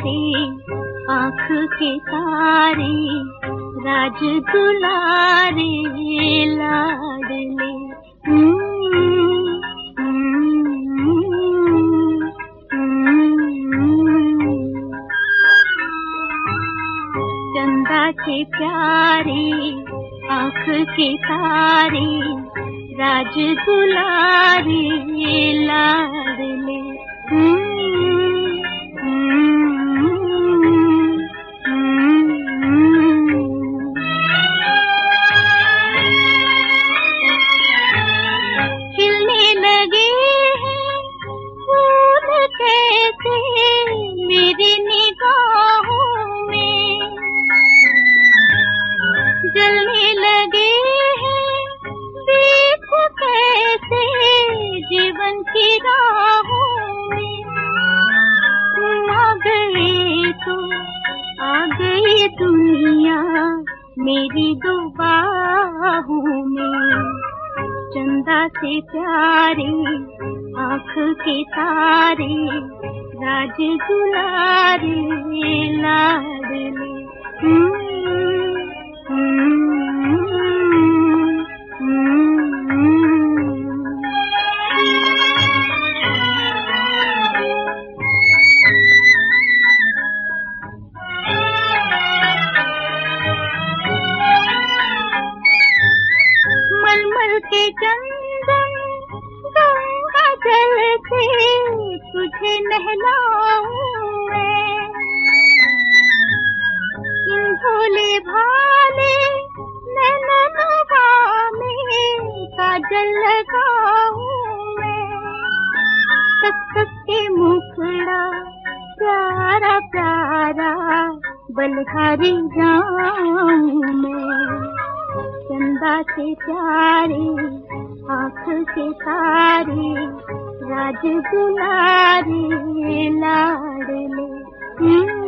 आँख के तारे, राज दुलारे लाडले। चंदा के प्यारे, आँख के तारे, राज दुलारे लाडले। खिलने लगे हैं फूल कैसे मेरी निगाहों में, जलने लगे हैं दीप कैसे जीवन की राहों में। आ गए तो आ गई दुनिया मेरी दो बाहों में। चंदा से प्यारे, आँख के तारे, राज दुलारे लाडले। मलमल के चंदन गंगा जल से तुझे नहलाऊं मैं, इन भोले भाले नैनों में काजल लगाऊं मैं। तक तक के मुखड़ा प्यारा प्यारा बलहारी जाऊं मैं। चंदा से प्यारे, आँख के तारे, राज दुलारे लाडले।